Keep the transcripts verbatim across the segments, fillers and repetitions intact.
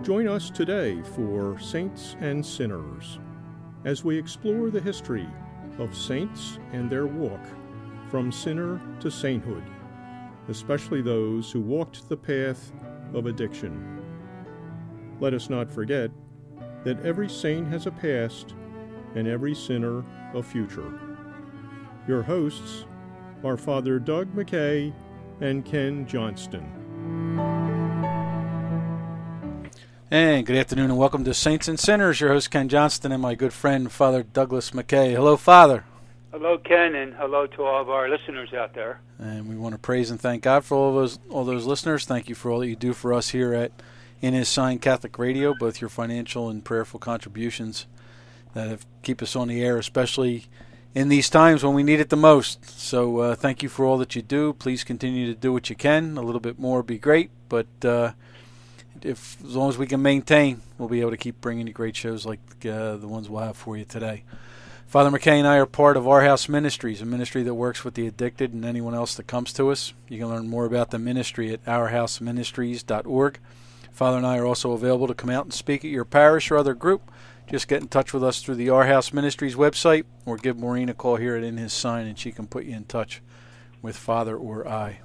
Join us today for Saints and Sinners as we explore the history of saints and their walk from sinner to sainthood, especially those who walked the path of addiction. Let us not forget that every saint has a past and every sinner a future. Your hosts are Father Doug McKay and Ken Johnston. And good afternoon and welcome to Saints and Sinners. Your host Ken Johnston and my good friend Father Douglas McKay. Hello, Father. Hello, Ken, and hello to all of our listeners out there. And we want to praise and thank God for all those all those listeners. Thank you for all that you do for us here at In His Sign Catholic Radio, both your financial and prayerful contributions that have keep us on the air, especially in these times when we need it the most. So uh, thank you for all that you do. Please continue to do what you can. A little bit more would be great, but uh, if as long as we can maintain, we'll be able to keep bringing you great shows like uh, the ones we'll have for you today. Father McKay and I are part of Our House Ministries, a ministry that works with the addicted and anyone else that comes to us. You can learn more about the ministry at our house ministries dot org. Father and I are also available to come out and speak at your parish or other group. Just get in touch with us through the Our House Ministries website or give Maureen a call here at In His Sign and she can put you in touch with Father or I.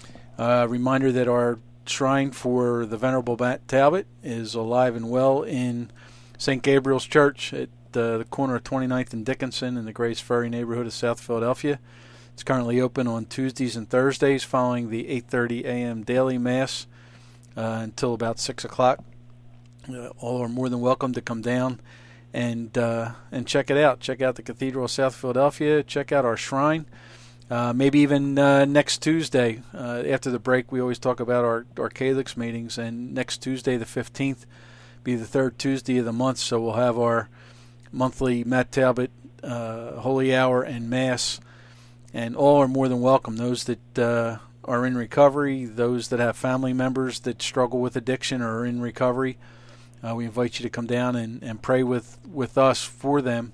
Uh, reminder that our shrine for the Venerable Matt Talbot is alive and well in Saint Gabriel's Church at uh, the corner of twenty-ninth and Dickinson in the Grays Ferry neighborhood of South Philadelphia. It's currently open on Tuesdays and Thursdays following the eight thirty a.m. daily Mass uh, until about six o'clock. Uh, all are more than welcome to come down and uh, and check it out. Check out the Cathedral of South Philadelphia. Check out our shrine. Uh, maybe even uh, next Tuesday, uh, after the break, we always talk about our, our Calyx meetings, and next Tuesday, the fifteenth, be the third Tuesday of the month, so we'll have our monthly Matt Talbot uh, Holy Hour and Mass, and all are more than welcome. Those that uh, are in recovery, those that have family members that struggle with addiction or are in recovery, uh, we invite you to come down and, and pray with, with us for them,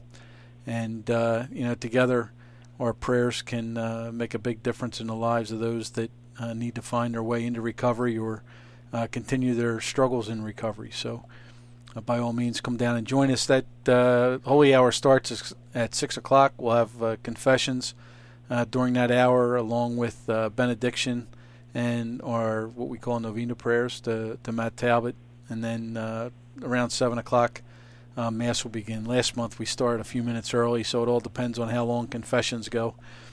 and uh, you know, together our prayers can uh, make a big difference in the lives of those that uh, need to find their way into recovery or uh, continue their struggles in recovery. So uh, by all means, come down and join us. That uh, Holy Hour starts at six o'clock. We'll have uh, confessions uh, during that hour along with uh, benediction and our what we call novena prayers to, to Matt Talbot. And then uh, around seven o'clock, Uh, Mass will begin. Last month we started a few minutes early, so it all depends on how long confessions go.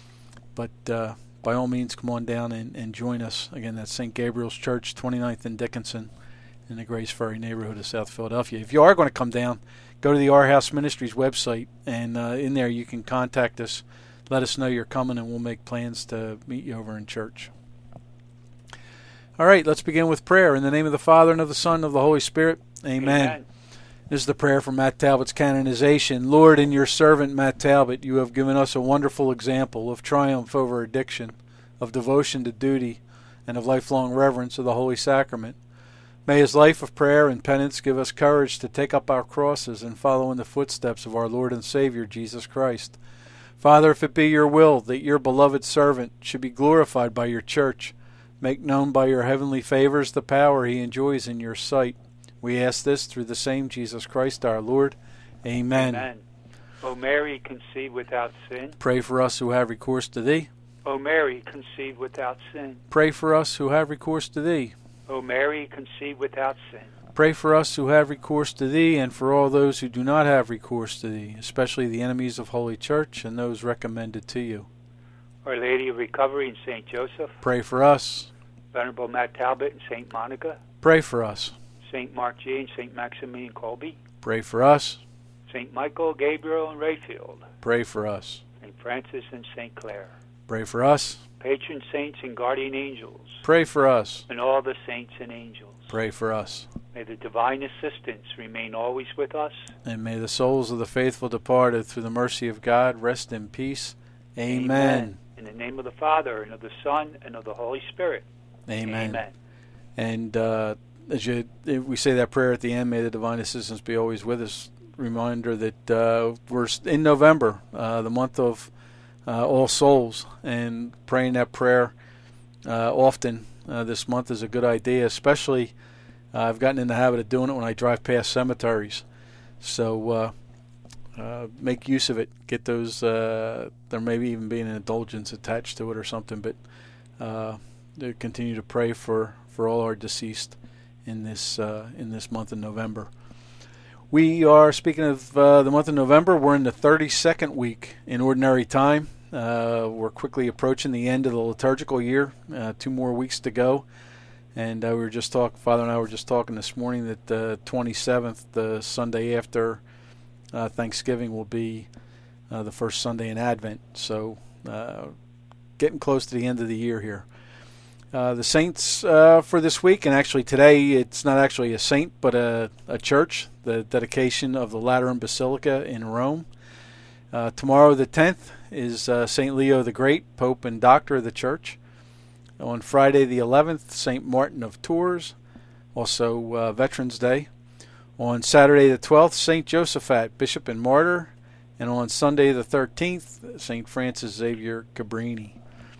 But uh, by all means, come on down and, and join us. Again, that's Saint Gabriel's Church, twenty-ninth and Dickinson in the Grays Ferry neighborhood of South Philadelphia. If you are going to come down, go to the Our House Ministries website, and uh, in there you can contact us. Let us know you're coming, and we'll make plans to meet you over in church. All right, let's begin with prayer. In the name of the Father, and of the Son, and of the Holy Spirit. Amen. Amen. This is the prayer for Matt Talbot's canonization. Lord, in your servant Matt Talbot, you have given us a wonderful example of triumph over addiction, of devotion to duty, and of lifelong reverence of the Holy Sacrament. May his life of prayer and penance give us courage to take up our crosses and follow in the footsteps of our Lord and Savior, Jesus Christ. Father, if it be your will that your beloved servant should be glorified by your church, make known by your heavenly favors the power he enjoys in your sight. We ask this through the same Jesus Christ our Lord. Amen. Amen. O Mary, conceived without sin. Pray for us who have recourse to thee. O Mary, conceived without sin. Pray for us who have recourse to thee. O Mary, conceived without sin. Pray for us who have recourse to thee, and for all those who do not have recourse to thee, especially the enemies of Holy Church and those recommended to you. Our Lady of Recovery and Saint Joseph. Pray for us. Venerable Matt Talbot and Saint Monica. Pray for us. Saint Mark G. and Saint Maximilian Kolbe. Pray for us. Saint Michael, Gabriel, and Raphael. Pray for us. Saint Francis and Saint Clare. Pray for us. Patron saints and guardian angels. Pray for us. And all the saints and angels. Pray for us. May the divine assistance remain always with us. And may the souls of the faithful departed through the mercy of God rest in peace. Amen. Amen. In the name of the Father, and of the Son, and of the Holy Spirit. Amen. Amen. And uh, as you, we say that prayer at the end, may the divine assistance be always with us. Reminder that uh, we're in November, uh, the month of uh, All Souls, and praying that prayer uh, often uh, this month is a good idea, especially Uh, I've gotten in the habit of doing it when I drive past cemeteries. So uh, uh, make use of it. Get those. Uh, there may be even be an indulgence attached to it or something, but uh, continue to pray for, for all our deceased in this uh, in this month of November. We are, speaking of uh, the month of November, we're in the thirty-second week in Ordinary Time. Uh, we're quickly approaching the end of the liturgical year. Uh, two more weeks to go. And uh, we were just talking, Father and I were just talking this morning that the twenty-seventh, the Sunday after uh, Thanksgiving, will be uh, the first Sunday in Advent. So uh, getting close to the end of the year here. Uh, the saints uh, for this week, and actually today it's not actually a saint but a, a church, the dedication of the Lateran Basilica in Rome. Uh, tomorrow the tenth is uh, Saint Leo the Great, Pope and Doctor of the Church. On Friday the eleventh, Saint Martin of Tours, also uh, Veterans Day. On Saturday the twelfth, Saint Josaphat, Bishop and Martyr. And on Sunday the thirteenth, Saint Francis Xavier Cabrini.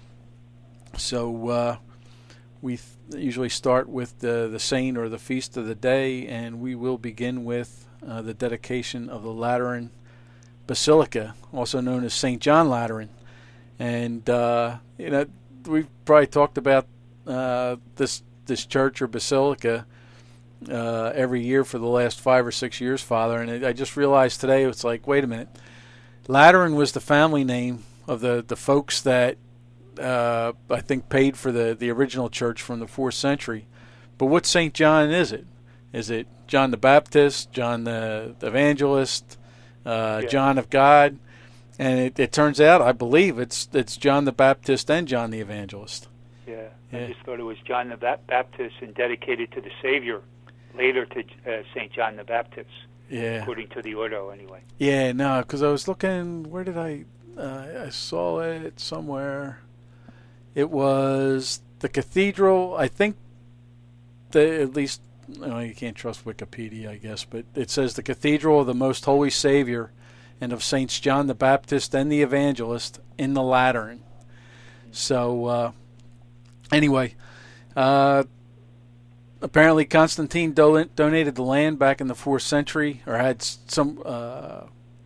So uh, we th- usually start with the, the saint or the feast of the day, and we will begin with uh, the dedication of the Lateran Basilica, also known as Saint John Lateran. And, uh, you know, we've probably talked about uh, this this church or basilica uh, every year for the last five or six years, Father. And I just realized today, it's like, wait a minute. Lateran was the family name of the, the folks that uh, I think paid for the, the original church from the fourth century. But what Saint John is it? Is it John the Baptist, John the, the Evangelist, uh, yeah. John of God? And it, it turns out, I believe, it's it's John the Baptist and John the Evangelist. Yeah, yeah. I just thought it was John the ba- Baptist and dedicated to the Savior, later to uh, Saint John the Baptist. Yeah. According to the Ordo, anyway. Yeah, no, because I was looking, where did I, uh, I saw it somewhere. It was the cathedral, I think, the, at least, no, you can't trust Wikipedia, I guess, but it says the Cathedral of the Most Holy Savior and of Saints John the Baptist and the Evangelist in the Lateran. So, uh, anyway, uh, apparently Constantine do- donated the land back in the fourth century, or had some, uh,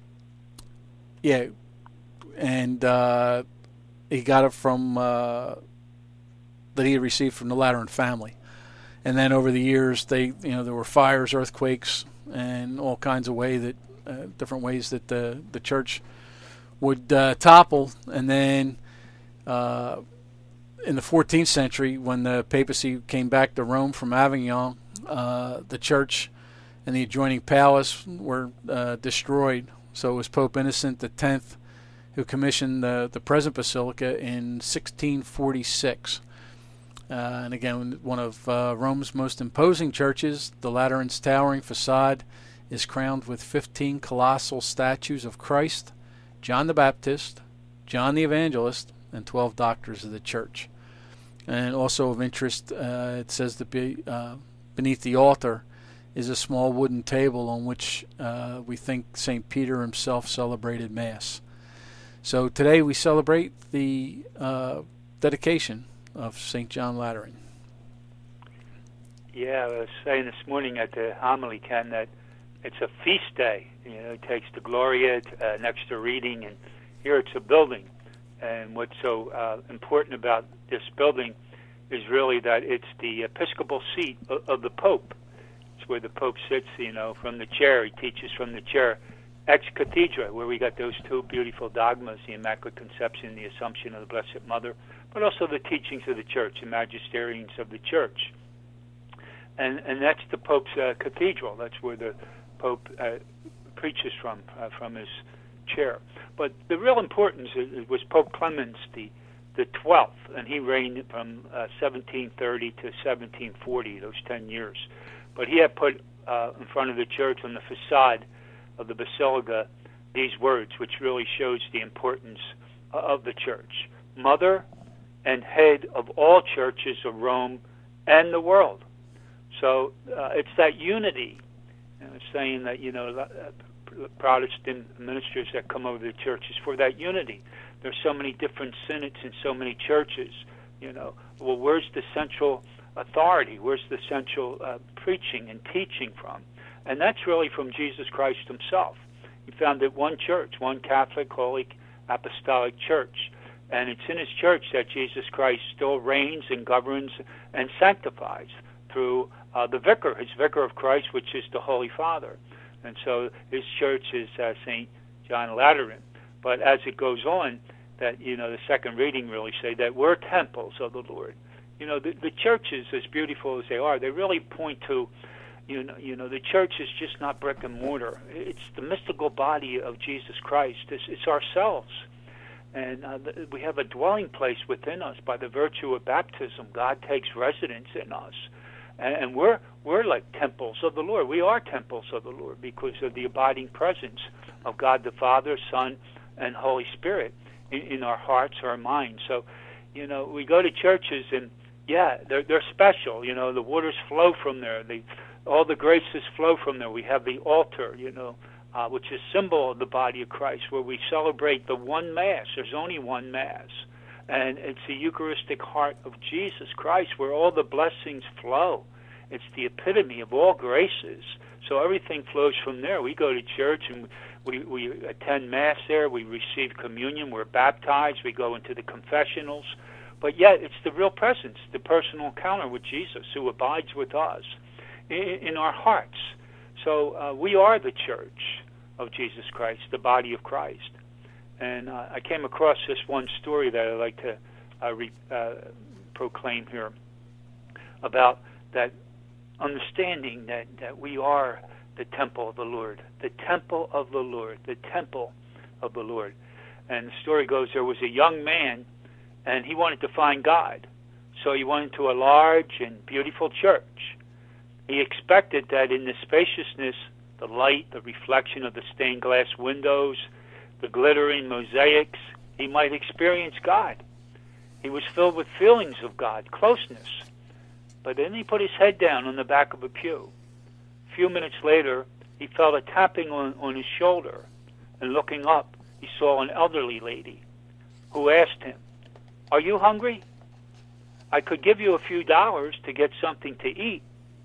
yeah, and uh, he got it from, uh, that he had received from the Lateran family. And then over the years, they, you know, there were fires, earthquakes, and all kinds of way that, uh, different ways that the the church would uh, topple. And then uh, in the fourteenth century, when the papacy came back to Rome from Avignon, uh, the church and the adjoining palace were uh, destroyed. So it was Pope Innocent the tenth who commissioned the the present basilica in sixteen forty-six. Uh, and again, one of uh, Rome's most imposing churches, the Lateran's towering facade is crowned with fifteen colossal statues of Christ, John the Baptist, John the Evangelist, and twelve doctors of the church. And also of interest, uh, it says that be, uh, beneath the altar is a small wooden table on which uh, we think Saint Peter himself celebrated Mass. So today we celebrate the uh, dedication of Saint John Lateran. Yeah, I was saying this morning at the homily, Ken, that it's a feast day. You know, it takes the Gloria, uh, an extra reading, and here it's a building. And what's so uh, important about this building is really that it's the episcopal seat of, of the Pope. It's where the Pope sits, you know, from the chair. He teaches from the chair. Ex cathedra, where we got those two beautiful dogmas, the Immaculate Conception, the Assumption of the Blessed Mother, but also the teachings of the Church, the magisteriums of the Church. And and that's the Pope's uh, cathedral. That's where the Pope uh, preaches from, uh, from his chair. But the real importance is, was Pope Clemens the the twelfth, and he reigned from uh, seventeen thirty to seventeen forty, those ten years. But he had put uh, in front of the church on the facade of the basilica these words, which really shows the importance of the church. Mother and head of all churches of Rome and the world. So uh, it's that unity. And it's saying that, you know, Protestant ministers that come over to the churches for that unity. There's so many different synods and so many churches, you know. Well, where's the central authority? Where's the central uh, preaching and teaching from? And that's really from Jesus Christ himself. He founded one church, one Catholic, Holy Apostolic Church. And it's in his church that Jesus Christ still reigns and governs and sanctifies through uh, the vicar, his vicar of Christ, which is the Holy Father. And so his church is uh, Saint John Lateran. But as it goes on, that, you know, the second reading really say that we're temples of the Lord. You know, the, the churches, as beautiful as they are, they really point to, you know, you know, the church is just not brick and mortar. It's the mystical body of Jesus Christ. It's, it's ourselves. And uh, the, we have a dwelling place within us by the virtue of baptism. God takes residence in us. And, and we're we're like temples of the Lord. We are temples of the Lord because of the abiding presence of God the Father, Son, and Holy Spirit in, in our hearts, our minds. So, you know, we go to churches and, yeah, they're, they're special. You know, the waters flow from there. The, all the graces flow from there. We have the altar, you know, uh, which is symbol of the body of Christ, where we celebrate the one Mass. There's only one Mass. And it's the Eucharistic heart of Jesus Christ where all the blessings flow. It's the epitome of all graces. So everything flows from there. We go to church and we, we attend Mass there. We receive communion. We're baptized. We go into the confessionals. But yet it's the real presence, the personal encounter with Jesus who abides with us in, in our hearts. So uh, we are the church of Jesus Christ, the body of Christ. And uh, I came across this one story that I'd like to uh, re, uh, proclaim here about that understanding that, that we are the temple of the Lord, the temple of the Lord, the temple of the Lord. And the story goes, there was a young man, and he wanted to find God. So he went into a large and beautiful church. He expected that in the spaciousness, the light, the reflection of the stained glass windows, the glittering mosaics, he might experience God. He was filled with feelings of God, closeness. But then he put his head down on the back of a pew. A few minutes later, he felt a tapping on, on his shoulder, and looking up, he saw an elderly lady who asked him, "Are you hungry? I could give you a few dollars to get something to eat."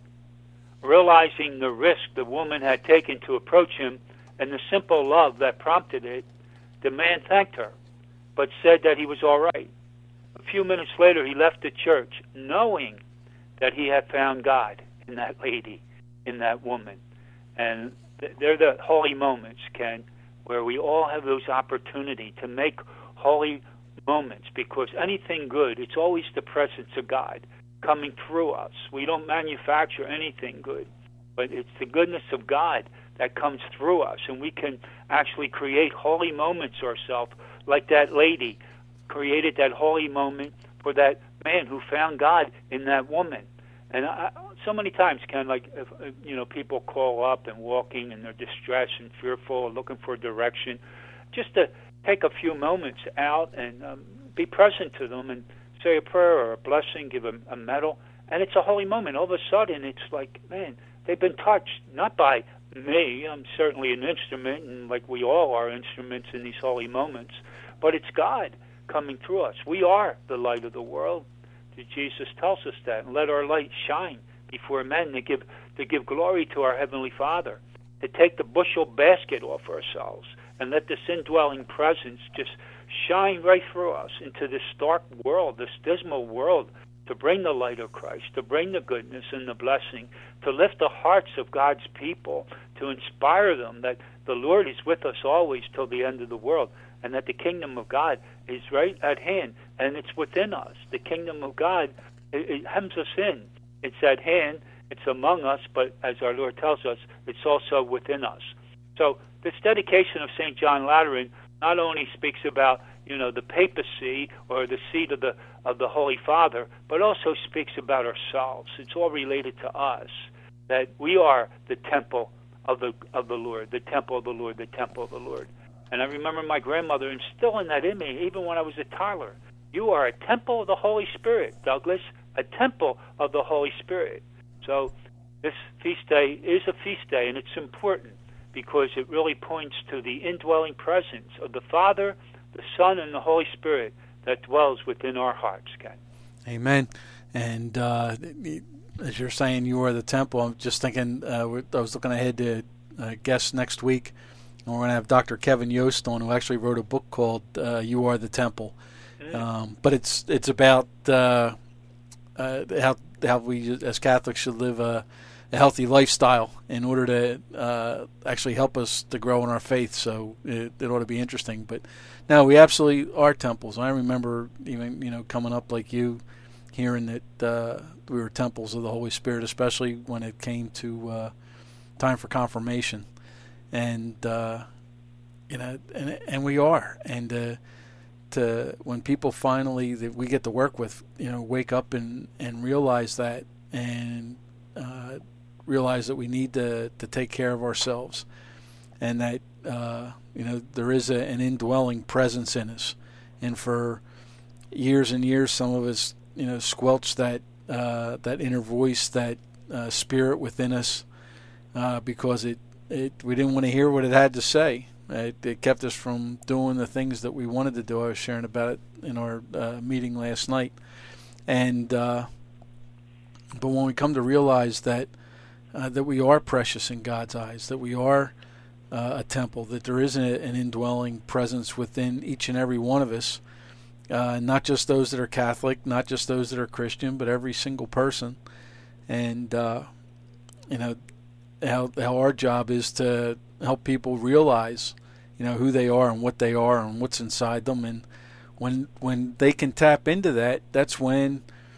Realizing the risk the woman had taken to approach him and the simple love that prompted it, the man thanked her, but said that he was all right. A few minutes later, he left the church, knowing that he had found God in that lady, in that woman. And th- they're the holy moments, Ken, where we all have those opportunity to make holy moments, because anything good, it's always the presence of God coming through us. We don't manufacture anything good, but it's the goodness of God that comes through us, and we can actually create holy moments ourselves, like that lady created that holy moment for that man who found God in that woman. And I, so many times, Ken, like, if, you know, people call up and walking and they're distressed and fearful and looking for direction, just to take a few moments out and um, be present to them and say a prayer or a blessing, give a, a medal, and it's a holy moment. All of a sudden, it's like, man, they've been touched, not by me. I'm certainly an instrument, and like we all are instruments in these holy moments, but it's God coming through us. We are the light of the world. Jesus tells us that, and let our light shine before men to give to give glory to our Heavenly Father, to take the bushel basket off ourselves and let this indwelling presence just shine right through us into this dark world, this dismal world, to bring the light of Christ, to bring the goodness and the blessing, to lift the hearts of God's people, to inspire them that the Lord is with us always till the end of the world, and that the kingdom of God is right at hand, and it's within us. The kingdom of God, it, it hems us in. It's at hand, it's among us, but as our Lord tells us, it's also within us. So this dedication of Saint John Lateran not only speaks about, you know, the papacy or the seat of the of the Holy Father, but also speaks about ourselves. It's all related to us, that we are the temple of the of the Lord, the temple of the Lord, the temple of the Lord. And I remember my grandmother instilling that in me, even when I was a toddler. You are a temple of the Holy Spirit, Douglas, a temple of the Holy Spirit. So this feast day is a feast day, and it's important because it really points to the indwelling presence of the Father, the Son, and the Holy Spirit that dwells within our hearts, Ken. Amen. And uh, as you're saying, you are the temple. I'm just thinking, uh, I was looking ahead to uh, guests next week. And we're going to have Doctor Kevin Yost on, who actually wrote a book called uh, You Are the Temple. Mm. Um, but it's it's about uh, uh, how, how we as Catholics should live a, a healthy lifestyle in order to uh, actually help us to grow in our faith. So it, it ought to be interesting. But no, we absolutely are temples. I remember even, you know, coming up like you, hearing that uh, we were temples of the Holy Spirit, especially when it came to uh, time for confirmation. And, uh, you know, and, and we are. And uh, to when people finally that we get to work with, you know, wake up and, and realize that and uh, realize that we need to, to take care of ourselves and that, uh, you know, there is a, an indwelling presence in us. And for years and years, some of us, you know, squelch that uh, that inner voice, that uh, spirit within us, uh, because it, it we didn't want to hear what it had to say. It, it kept us from doing the things that we wanted to do. I was sharing about it in our uh, meeting last night, and uh, but when we come to realize that uh, that we are precious in God's eyes, that we are uh, a temple, that there is a, an indwelling presence within each and every one of us. Uh, not just those that are Catholic, not just those that are Christian, but every single person. And, uh, you know, how, how our job is to help people realize, you know, who they are and what they are and what's inside them. And when when they can tap into that, that's when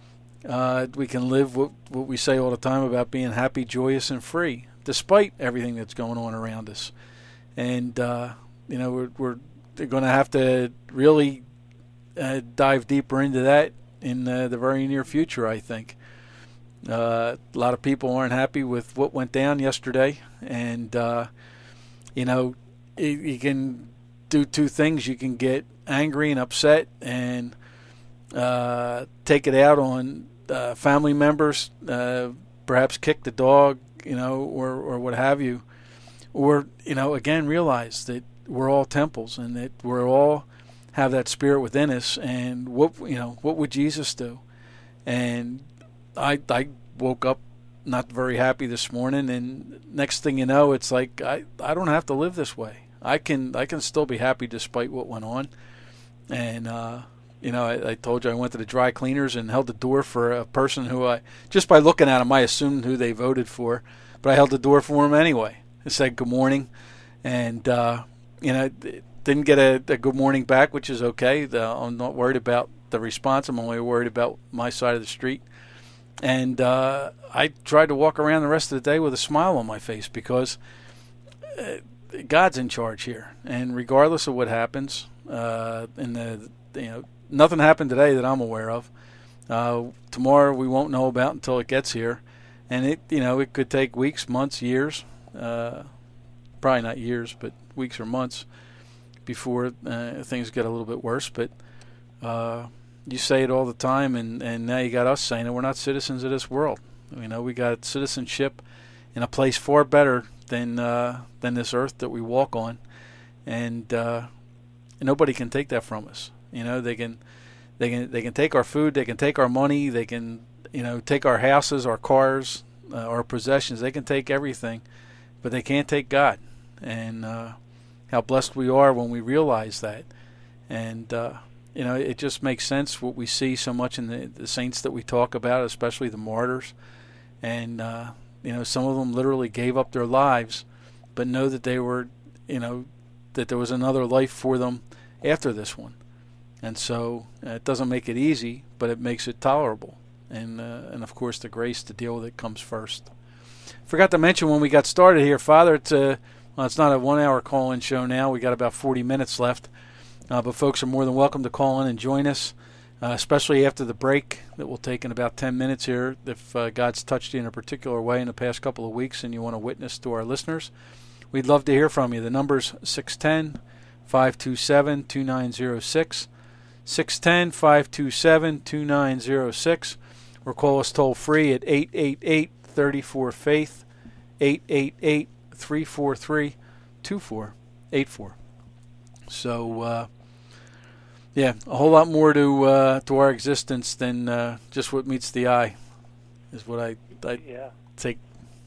uh, we can live what, what we say all the time about being happy, joyous, and free, despite everything that's going on around us. And, uh, you know, we're, we're going to have to really Uh, dive deeper into that in uh, the very near future, I think. Uh, a lot of people aren't happy with what went down yesterday, and uh, you know, you, you can do two things. You can get angry and upset and uh, take it out on uh, family members, uh, perhaps kick the dog, you know, or, or what have you. Or, you know, again, realize that we're all temples and that we're all have that spirit within us, and what you know, what would Jesus do? And I I woke up not very happy this morning, and next thing you know, it's like I, I don't have to live this way. I can I can still be happy despite what went on. And uh, you know, I, I told you I went to the dry cleaners and held the door for a person who I just by looking at him I assumed who they voted for, but I held the door for him anyway. I said good morning, and uh, you know. Didn't get a, a good morning back, which is okay. The, I'm not worried about the response. I'm only worried about my side of the street. And uh, I tried to walk around the rest of the day with a smile on my face because uh, God's in charge here. And regardless of what happens, uh, in the you know nothing happened today that I'm aware of. Uh, tomorrow we won't know about until it gets here, and it you know it could take weeks, months, years. Uh, probably not years, but weeks or months before uh, things get a little bit worse. But uh, you say it all the time, and, and now you got us saying it. We're not citizens of this world. You know, we got citizenship in a place far better than uh, than this earth that we walk on, and uh, nobody can take that from us. You know, they can they can they can take our food, they can take our money, they can you know take our houses, our cars, uh, our possessions. They can take everything, but they can't take God. And uh, how blessed we are when we realize that. And, uh, you know, it just makes sense what we see so much in the, the saints that we talk about, especially the martyrs. And, uh, you know, some of them literally gave up their lives, but know that they were, you know, that there was another life for them after this one. And so uh, it doesn't make it easy, but it makes it tolerable. And, uh, and of course, the grace to deal with it comes first. Forgot to mention when we got started here, Father, it's a Well, it's not a one-hour call-in show now. We got about forty minutes left. Uh, but folks are more than welcome to call in and join us, uh, especially after the break that we'll take in about ten minutes here. If uh, God's touched you in a particular way in the past couple of weeks and you want to witness to our listeners, we'd love to hear from you. The number's six one zero, five two seven, two nine zero six, six one zero, five two seven, two nine zero six, or call us toll-free at eight eight eight, three four, faith, eight eight eight, three four three, two four eight four. So, uh, Yeah, a whole lot more to uh, to our existence than uh, just what meets the eye, is what I, I yeah. take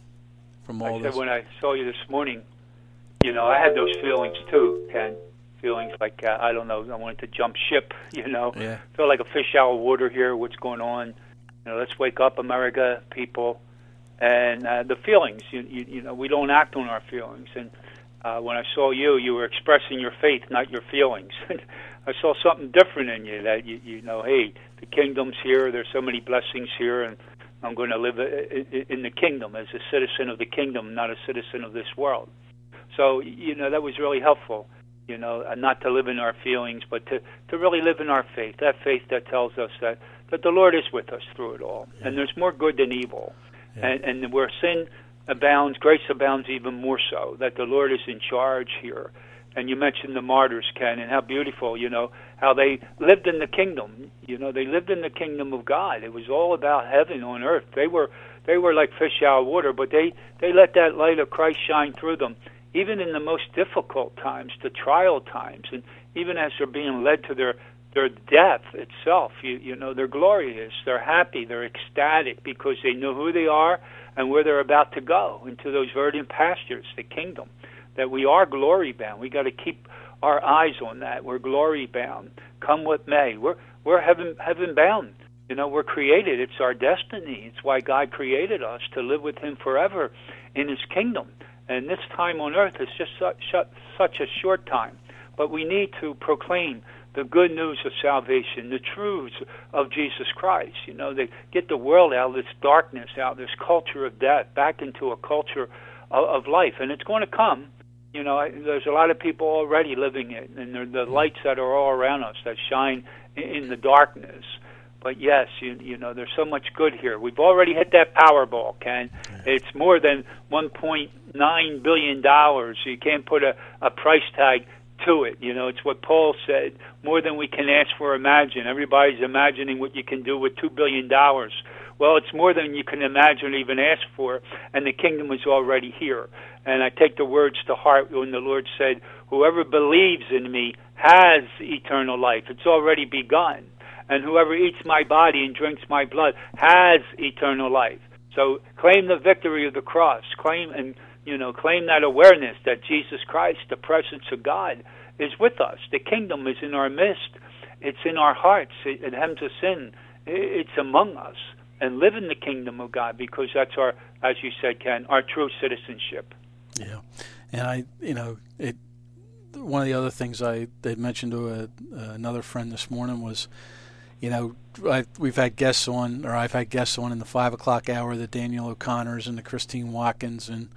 from all I this. said when I saw you this morning, you know, I had those feelings too, Ken. Feelings like, uh, I don't know, I wanted to jump ship, you know. Yeah. Feel like a fish out of water here, what's going on. You know, let's wake up, America, people. And uh, the feelings, you, you, you know, we don't act on our feelings. And uh, when I saw you, you were expressing your faith, not your feelings. I saw something different in you, that you, you know, hey, the kingdom's here, there's so many blessings here, and I'm going to live in the kingdom as a citizen of the kingdom, not a citizen of this world. So, you know, that was really helpful, you know, not to live in our feelings, but to, to really live in our faith, that faith that tells us that, that the Lord is with us through it all, yeah. And there's more good than evil. Yeah. And, and where sin abounds, grace abounds even more so, that the Lord is in charge here. And you mentioned the martyrs, Ken, and how beautiful, you know, how they lived in the kingdom. You know, they lived in the kingdom of God. It was all about heaven on earth. They were they were like fish out of water, but they, they let that light of Christ shine through them, even in the most difficult times, the trial times, and even as they're being led to their, their death itself. You, you know, they're glorious, they're happy, they're ecstatic, because they know who they are and where they're about to go, into those verdant pastures, the kingdom. That we are glory bound. We got to keep our eyes on that. We're glory bound. Come what may. We're we're heaven heaven bound. You know, we're created. It's our destiny. It's why God created us, to live with Him forever in His kingdom. And this time on earth is just such, such a short time. But we need to proclaim the good news of salvation, the truths of Jesus Christ. You know, they get the world out of this darkness, out of this culture of death, back into a culture of, of life. And it's going to come. You know, there's a lot of people already living it, and they're the lights that are all around us that shine in the darkness. But yes, you, you know, there's so much good here. We've already hit that Powerball, Ken. It's more than one point nine billion dollars. You can't put a, a price tag to it. You know, it's what Paul said, more than we can ask or imagine. Everybody's imagining what you can do with two billion dollars. Well, it's more than you can imagine or even ask for, and the kingdom is already here. And I take the words to heart when the Lord said, whoever believes in me has eternal life. It's already begun. And whoever eats my body and drinks my blood has eternal life. So claim the victory of the cross. Claim and you know, claim that awareness that Jesus Christ, the presence of God, is with us. The kingdom is in our midst. It's in our hearts. It, it hems us in. It's among us. And live in the kingdom of God, because that's our, as you said, Ken, our true citizenship. Yeah, and I, you know, it. One of the other things I they mentioned to a, uh, another friend this morning was, you know, I, we've had guests on, or I've had guests on in the five o'clock hour, the Daniel O'Connors and the Christine Watkins and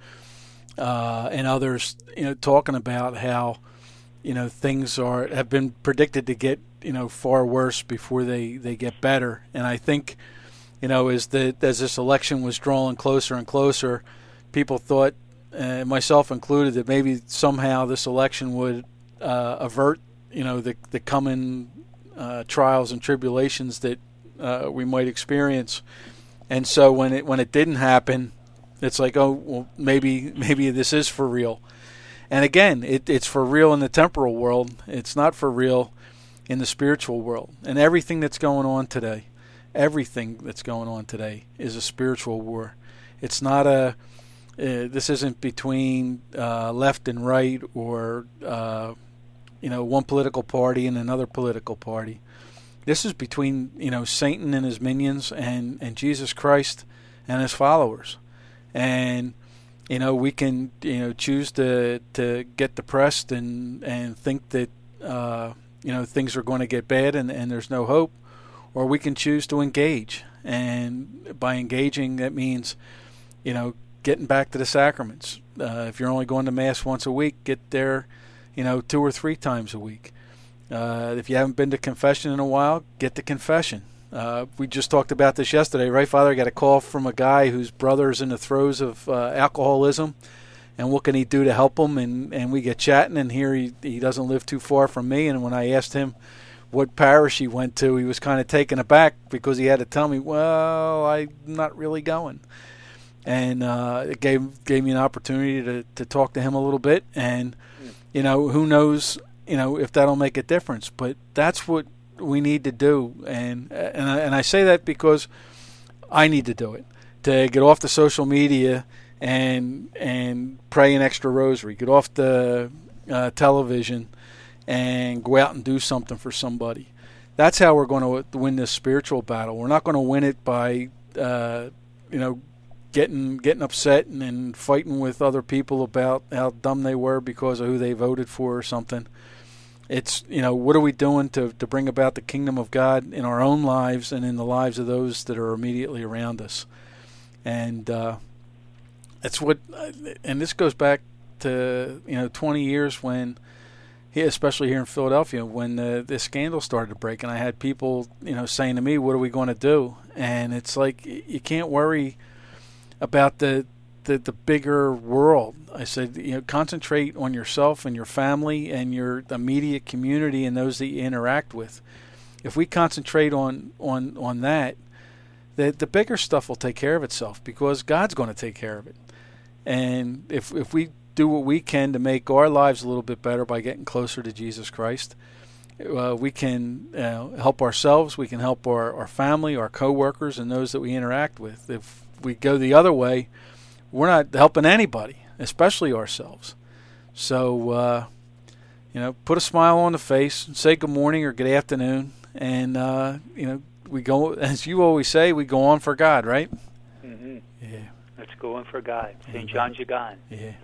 uh, and others, you know, talking about how, you know, things are have been predicted to get, you know, far worse before they, they get better. And I think, you know, as the as this election was drawing closer and closer, people thought, uh, myself included, that maybe somehow this election would uh, avert, you know, the the coming uh, trials and tribulations that uh, we might experience. And so when it when it didn't happen, it's like, oh, well, maybe maybe this is for real. And again, it, it's for real in the temporal world. It's not for real in the spiritual world. And everything that's going on today, everything that's going on today is a spiritual war. It's not a, uh, this isn't between uh, left and right, or, uh, you know, one political party and another political party. This is between, you know, Satan and his minions and, and Jesus Christ and his followers. And, you know, we can, you know, choose to, to get depressed and, and think that, uh, you know, things are going to get bad and, and there's no hope. Or we can choose to engage. And by engaging, that means, you know, getting back to the sacraments. Uh, if you're only going to Mass once a week, get there, you know, two or three times a week. Uh, if you haven't been to confession in a while, get to confession. Uh, we just talked about this yesterday, right, Father? I got a call from a guy whose brother's in the throes of uh, alcoholism, and what can he do to help him? And, and we get chatting, and here he, he doesn't live too far from me. And when I asked him what parish he went to, he was kind of taken aback because he had to tell me, well, I'm not really going. And uh, it gave gave me an opportunity to, to talk to him a little bit. And, you know, who knows you know, if that'll make a difference. But that's what we need to do, and and I, and I say that because I need to do it, to get off the social media and and pray an extra rosary, get off the uh, television, and go out and do something for somebody. That's how we're going to win this spiritual battle. We're not going to win it by, uh, you know, getting getting upset and, and fighting with other people about how dumb they were because of who they voted for or something. It's, you know, what are we doing to, to bring about the kingdom of God in our own lives and in the lives of those that are immediately around us? And uh, that's what, and this goes back to, you know, twenty years when, especially here in Philadelphia, when the, the scandal started to break, and I had people, you know, saying to me, what are we going to do? And it's like, you can't worry about the, the the bigger world. I said, you know, concentrate on yourself and your family and your immediate community and those that you interact with. If we concentrate on on on that, the the bigger stuff will take care of itself, because God's going to take care of it. And if if we do what we can to make our lives a little bit better by getting closer to Jesus Christ, uh, we can uh, help ourselves, we can help our, our family, our coworkers, and those that we interact with. If we go the other way, we're not helping anybody, especially ourselves. So, uh, you know, put a smile on the face, and say good morning or good afternoon, and, uh, you know, we go, as you always say, we go on for God, right? Mm-hmm. Yeah. Let's go on for God. Saint John Jagan. Yeah.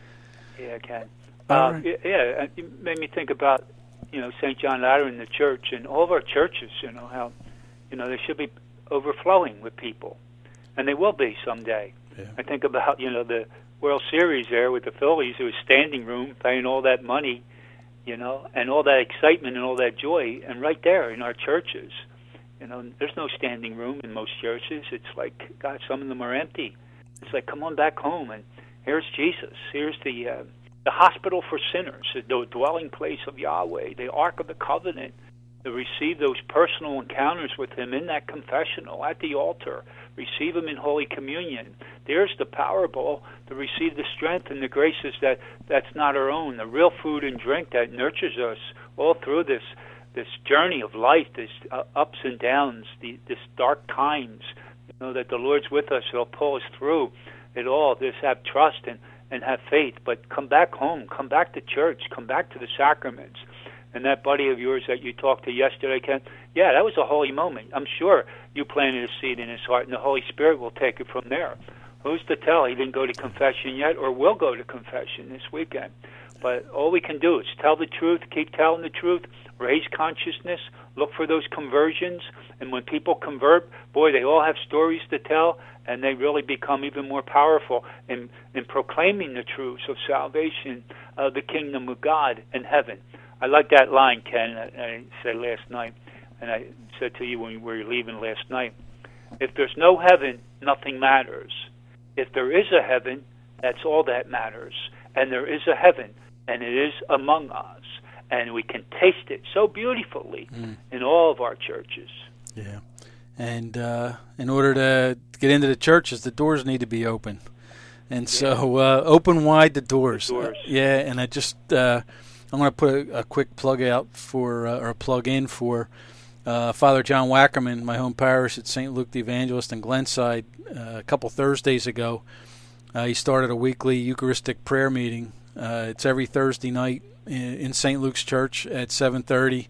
Yeah, Ken. All Uh, right. yeah, it made me think about, you know, Saint John Lateran in the church and all of our churches, you know, how, you know, they should be overflowing with people. And they will be someday. Yeah. I think about, you know, the World Series there with the Phillies. It was standing room, paying all that money, you know, and all that excitement and all that joy. And right there in our churches, you know, there's no standing room in most churches. It's like, God, some of them are empty. It's like, come on back home, and here's Jesus. Here's the uh, the hospital for sinners, the dwelling place of Yahweh, the Ark of the Covenant, to receive those personal encounters with Him in that confessional, at the altar, receive Him in Holy Communion. There's the power bowl to receive the strength and the graces that, that's not our own, the real food and drink that nurtures us all through this this journey of life, this uh, ups and downs, the, this dark times, you know, that the Lord's with us. He'll pull us through it all. Just have trust and, and have faith. But come back home. Come back to church. Come back to the sacraments. And that buddy of yours that you talked to yesterday, Ken, yeah, that was a holy moment. I'm sure you planted a seed in his heart, and the Holy Spirit will take it from there. Who's to tell? He didn't go to confession yet, or will go to confession this weekend. But all we can do is tell the truth, keep telling the truth, raise consciousness, look for those conversions. And when people convert, boy, they all have stories to tell, and they really become even more powerful in, in proclaiming the truths of salvation, of the kingdom of God and heaven. I like that line, Ken, I, I said last night, and I said to you when we were leaving last night. If there's no heaven, nothing matters. If there is a heaven, that's all that matters. And there is a heaven, and it is among us. And we can taste it so beautifully mm. in all of our churches. Yeah. And uh, in order to get into the churches, the doors need to be open. And yeah. so uh, open wide the doors. The doors. Uh, yeah, and I just, uh, I'm going to put a, a quick plug out for, uh, or a plug in for uh, Father John Wackerman, my home parish at Saint Luke the Evangelist in Glenside. Uh, a couple Thursdays ago, uh, he started a weekly Eucharistic prayer meeting. Uh, it's every Thursday night in Saint Luke's Church at seven thirty,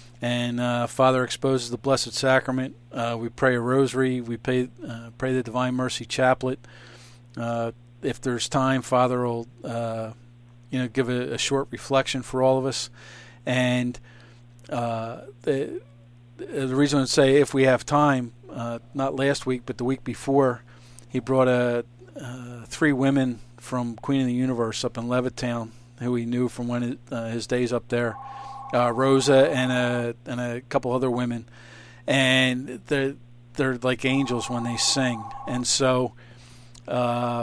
and uh, Father exposes the Blessed Sacrament. Uh, we pray a rosary. We pray, uh, pray the Divine Mercy Chaplet. Uh, if there's time, Father will uh, you know, give a, a short reflection for all of us. And uh, the, the reason I say if we have time, uh, not last week, but the week before, he brought a, uh, three women from Queen of the Universe up in Levittown, who he knew from when it, uh, his days up there, uh, Rosa and a and a couple other women, and they're they're like angels when they sing, and so uh,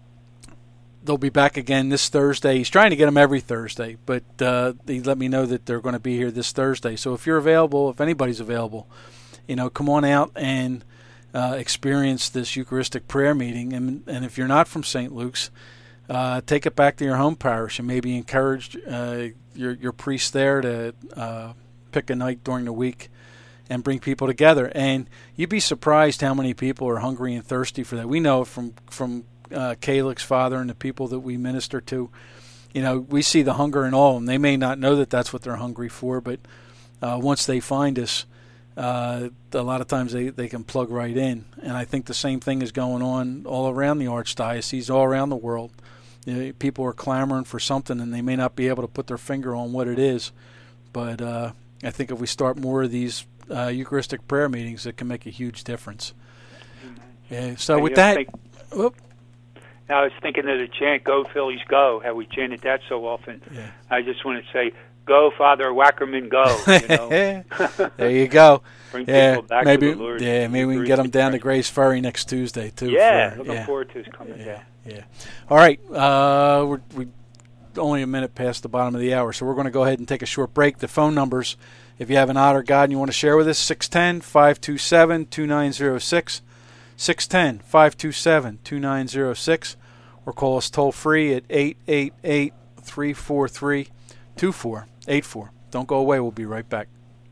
they'll be back again this Thursday. He's trying to get them every Thursday, but uh, he let me know that they're going to be here this Thursday. So if you're available, if anybody's available, you know, come on out and uh, experience this Eucharistic prayer meeting, and and if you're not from Saint Luke's, uh, take it back to your home parish and maybe encourage uh, your your priest there to uh, pick a night during the week and bring people together. And you'd be surprised how many people are hungry and thirsty for that. We know from from uh, Calyx, Father, and the people that we minister to. You know, we see the hunger in all of them. They may not know that that's what they're hungry for, but uh, once they find us, uh, a lot of times they, they can plug right in. And I think the same thing is going on all around the Archdiocese, all around the world. You know, people are clamoring for something, and they may not be able to put their finger on what it is. But uh, I think if we start more of these uh, Eucharistic prayer meetings, it can make a huge difference. Yeah, so and with that... Think- whoop. I was thinking of the chant, "Go Phillies, go," how we chanted that so often. Yeah. I just want to say, "Go, Father Wackerman, go." You know? There you go. Bring yeah, people back maybe, to the Lord. Yeah, maybe we can get them down to Grace Ferry next Tuesday, too. Yeah, for, looking yeah. forward to his coming yeah, down. Yeah. All right, uh, we're we only a minute past the bottom of the hour, so we're going to go ahead and take a short break. The phone numbers, if you have an odd or God and you want to share with us, six one zero, five two seven, two nine zero six, six one zero, five two seven, two nine zero six. Or call us toll-free at eight eight eight, three four three, two four eight four. Don't go away. We'll be right back.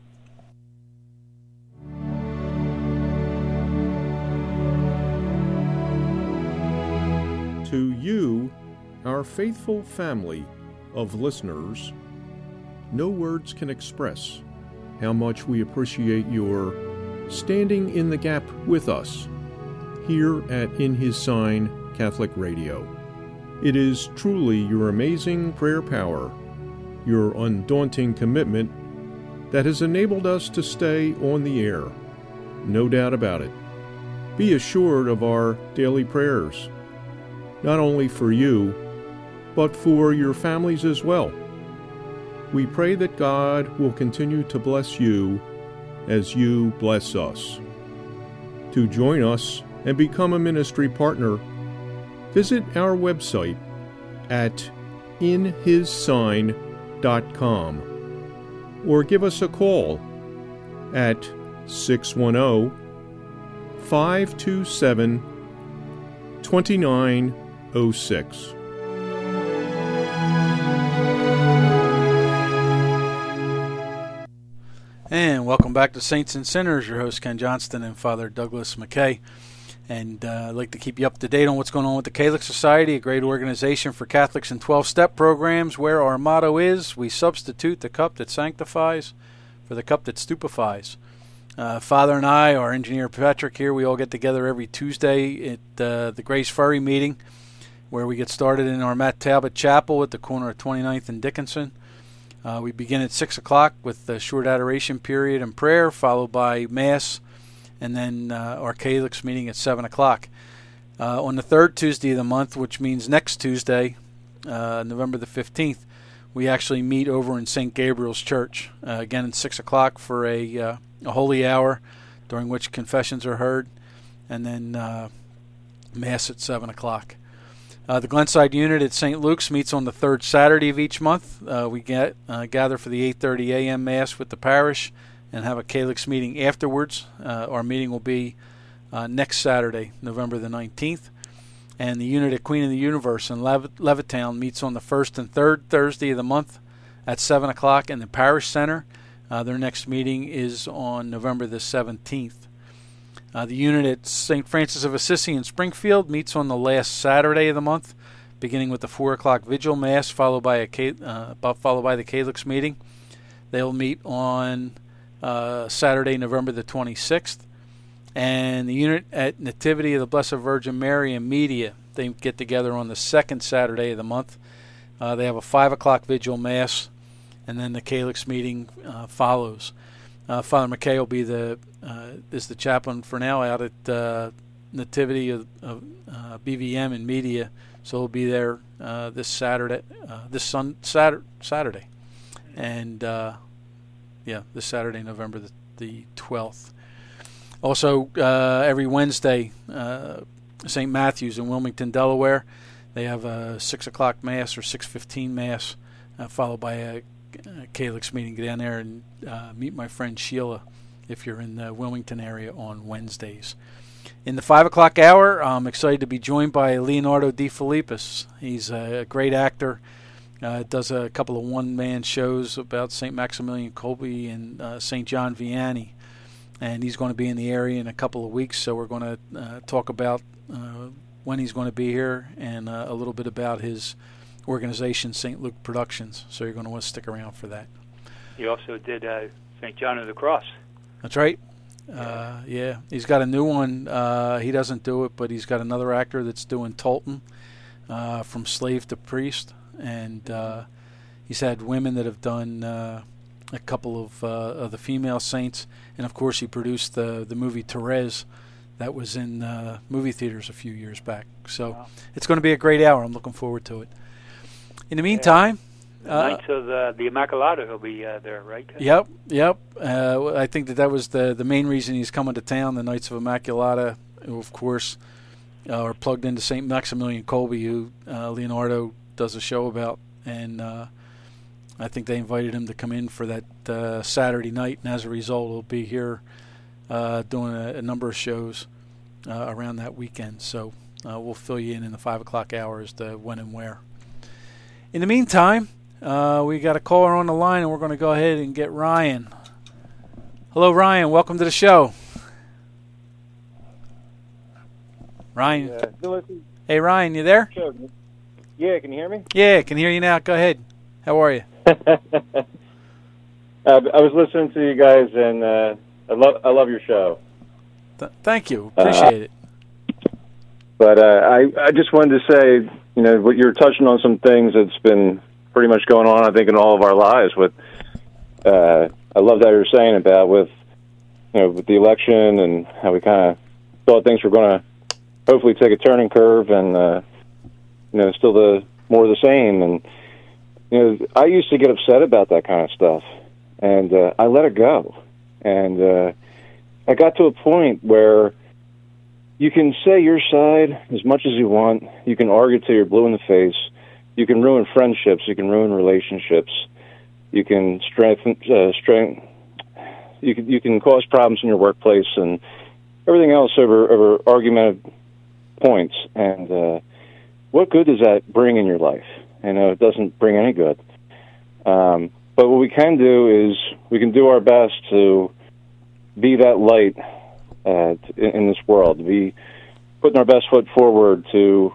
To you, our faithful family of listeners, no words can express how much we appreciate your standing in the gap with us here at In His Sign Catholic Radio. It is truly your amazing prayer power, your undaunting commitment, that has enabled us to stay on the air. No doubt about it. Be assured of our daily prayers, not only for you, but for your families as well. We pray that God will continue to bless you as you bless us. To join us and become a ministry partner, visit our website at in his sign dot com or give us a call at six one zero, five two seven, two nine zero six. And welcome back to Saints and Sinners. Your host Ken Johnston and Father Douglas McKay. And uh, I'd like to keep you up to date on what's going on with the Calyx Society, a great organization for Catholics in twelve-step programs, where our motto is, we substitute the cup that sanctifies for the cup that stupefies. Uh, Father and I, our engineer Patrick here, we all get together every Tuesday at uh, the Grace Ferry meeting, where we get started in our Matt Talbot Chapel at the corner of twenty-ninth and Dickinson. Uh, we begin at six o'clock with a short adoration period and prayer, followed by Mass, and then uh, our Calyx meeting at seven o'clock. Uh, on the third Tuesday of the month, which means next Tuesday, uh, November the fifteenth, we actually meet over in Saint Gabriel's Church, uh, again at six o'clock for a, uh, a holy hour, during which confessions are heard, and then uh, Mass at seven o'clock. Uh, the Glenside unit at Saint Luke's meets on the third Saturday of each month. Uh, we get uh, gather for the eight thirty a.m. Mass with the parish and have a Calyx meeting afterwards. Uh, our meeting will be uh, next Saturday, November the nineteenth. And the unit at Queen of the Universe in Lev- Levittown meets on the first and third Thursday of the month at seven o'clock in the Parish Center. Uh, their next meeting is on November the seventeenth. Uh, the unit at Saint Francis of Assisi in Springfield meets on the last Saturday of the month, beginning with the four o'clock Vigil Mass, followed by a uh, followed by the Calyx meeting. They'll meet on uh, Saturday, November the twenty-sixth. And the unit at Nativity of the Blessed Virgin Mary in Media, they get together on the second Saturday of the month. Uh, they have a five o'clock Vigil Mass, and then the Calyx meeting uh, follows. Uh, Father McKay will be the uh, is the chaplain for now out at uh, Nativity of, of uh, B V M in Media, so he'll be there uh, this Saturday, uh, this sun, Saturday, Saturday, and uh, yeah, this Saturday, November the, the twelfth. Also, uh, every Wednesday, uh, Saint Matthew's in Wilmington, Delaware, they have a six o'clock Mass or six fifteen Mass, uh, followed by a, a Calyx meeting. Get down there and uh, meet my friend Sheila if you're in the Wilmington area on Wednesdays. In the five o'clock hour, I'm excited to be joined by Leonardo De Filippis. He's a great actor. Uh, does a couple of one-man shows about Saint Maximilian Kolbe and uh, Saint John Vianney. And he's going to be in the area in a couple of weeks, so we're going to uh, talk about uh, when he's going to be here and uh, a little bit about his organization, Saint Luke Productions. So you're going to want to stick around for that. He also did uh, Saint John of the Cross. That's right. Uh, yeah, he's got a new one. Uh, he doesn't do it, but he's got another actor that's doing Tolton, uh, from slave to priest. And uh, he's had women that have done uh, a couple of, uh, of the female saints. And, of course, he produced the, the movie Therese that was in uh, movie theaters a few years back. So wow. It's going to be a great hour. I'm looking forward to it. In the meantime... The uh, Knights of the, the Immaculata will be uh, there, right? Yep, yep. Uh, I think that that was the, the main reason he's coming to town, the Knights of Immaculata, who, of course, uh, are plugged into Saint Maximilian Kolbe, who uh, Leonardo does a show about. And uh, I think they invited him to come in for that uh, Saturday night, and as a result, he'll be here uh, doing a, a number of shows uh, around that weekend. So uh, we'll fill you in in the five o'clock hour as to when and where. In the meantime... Uh, we got a caller on the line, and we're going to go ahead and get Ryan. Hello, Ryan. Welcome to the show. Ryan. Uh, hey, Ryan, you there? Yeah, can you hear me? Yeah, I can hear you now. Go ahead. How are you? uh, I was listening to you guys, and uh, I love I love your show. Th- thank you. Appreciate uh, it. But uh, I I just wanted to say, you know, what you're touching on some things that's been pretty much going on, I think, in all of our lives. With, uh, I love that you were saying about with, you know, with the election and how we kind of thought things were going to hopefully take a turning curve, and uh, you know, still the more of the same. And you know, I used to get upset about that kind of stuff, and uh, I let it go. And uh, I got to a point where you can say your side as much as you want. You can argue till you're blue in the face. You can ruin friendships. You can ruin relationships. You can strengthen, uh, strength. You can you can cause problems in your workplace and everything else over over argumentative points. And uh, what good does that bring in your life? You know, it doesn't bring any good. Um, but what we can do is we can do our best to be that light uh, in, in this world. To be putting our best foot forward to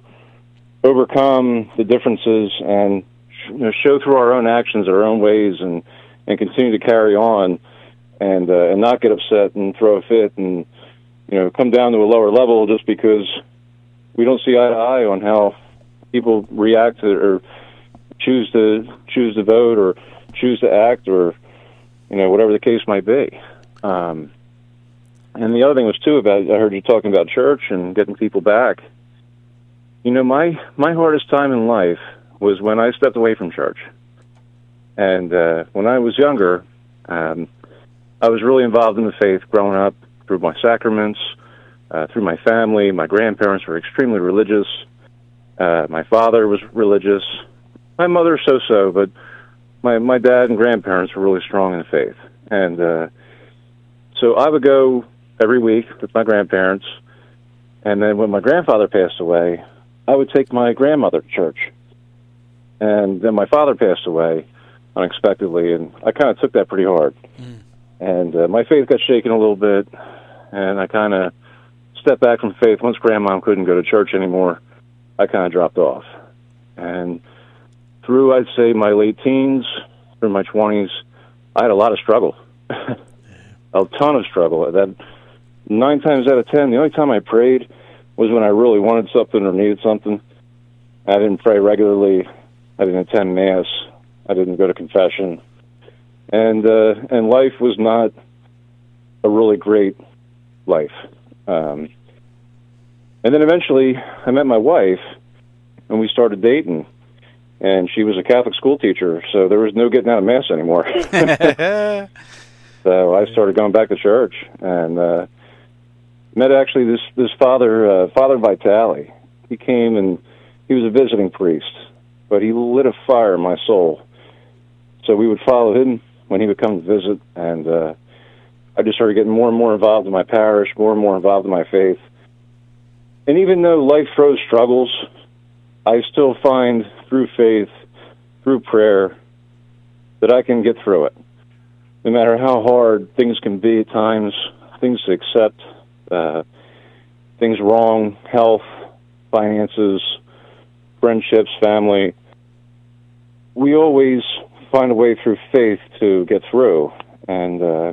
overcome the differences and, you know, show through our own actions, our own ways, and, and continue to carry on, and uh, and not get upset and throw a fit and, you know, come down to a lower level just because we don't see eye to eye on how people react to, or choose to choose to vote or choose to act, or, you know, whatever the case might be. Um, and the other thing was too about, I heard you talking about church and getting people back. You know, my, my hardest time in life was when I stepped away from church. And uh, when I was younger, um, I was really involved in the faith growing up through my sacraments, uh, through my family. My grandparents were extremely religious. Uh, my father was religious. My mother, so-so, but my, my dad and grandparents were really strong in the faith. And uh, so I would go every week with my grandparents. And then when my grandfather passed away, I would take my grandmother to church. And then my father passed away unexpectedly, and I kind of took that pretty hard. Mm. And uh, my faith got shaken a little bit, and I kind of stepped back from faith. Once Grandma couldn't go to church anymore, I kind of dropped off. And through, I'd say, my late teens, through my twenties, I had a lot of struggle, a ton of struggle. That nine times out of ten, the only time I prayed was when I really wanted something or needed something. I didn't pray regularly. I didn't attend Mass. I didn't go to confession. And uh, and life was not a really great life. Um, and then eventually I met my wife, and we started dating. And she was a Catholic school teacher, so there was no getting out of Mass anymore. So I started going back to church, and uh, met actually this this father, uh, Father Vitale. He came, and he was a visiting priest, but he lit a fire in my soul. So we would follow him when he would come to visit, and uh, I just started getting more and more involved in my parish, more and more involved in my faith. and even though life throws struggles, I still find through faith, through prayer, that I can get through it. No matter how hard things can be at times, things to accept, uh, things wrong, health, finances, friendships, family, we always find a way through faith to get through. And uh,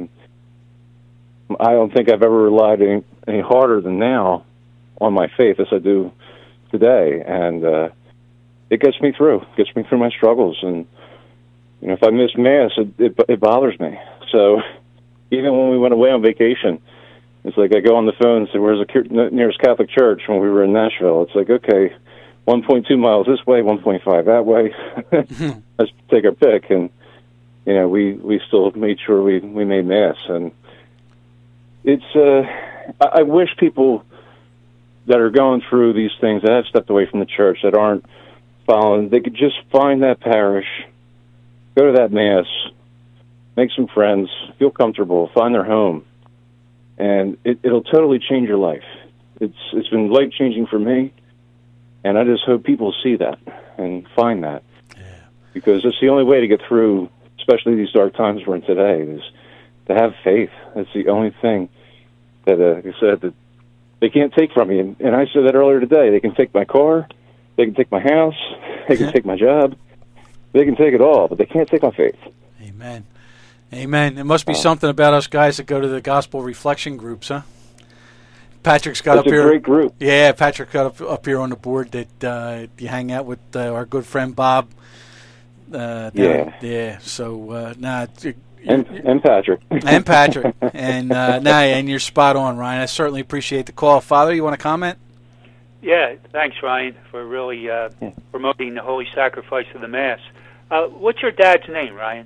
I don't think I've ever relied any, any harder than now on my faith as I do today. And uh, it gets me through, gets me through my struggles. And you know, if I miss Mass, it, it, it bothers me. So even when we went away on vacation, it's like I go on the phone and say, where's the nearest Catholic church when we were in Nashville? It's like, okay, one point two miles this way, one point five that way. Let's take our pick. And, you know, we, we still made sure we, we made Mass. And it's, uh, I, I wish people that are going through these things, that have stepped away from the church, that aren't following, they could just find that parish, go to that Mass, make some friends, feel comfortable, find their home, and it, it'll totally change your life. It's It's been life-changing for me, and I just hope people see that and find that. Yeah. Because it's the only way to get through, especially these dark times we're in today, is to have faith. That's the only thing that, uh, like I said, that they can't take from me. And, and I said that earlier today. They can take my car, they can take my house, they can take my job, they can take it all, but they can't take my faith. Amen. Amen. It must be uh, something about us guys that go to the gospel reflection groups, huh? Patrick's got up a here. It's a great group. Yeah, Patrick got up, up here on the board that uh, you hang out with uh, our good friend Bob. Uh, yeah. Yeah. So, uh, nah. It, and, and Patrick. And Patrick. and, uh, nah, and you're spot on, Ryan. I certainly appreciate the call. Father, you want to comment? Yeah, thanks, Ryan, for really uh, yeah. promoting the holy sacrifice of the Mass. Uh, what's your dad's name, Ryan?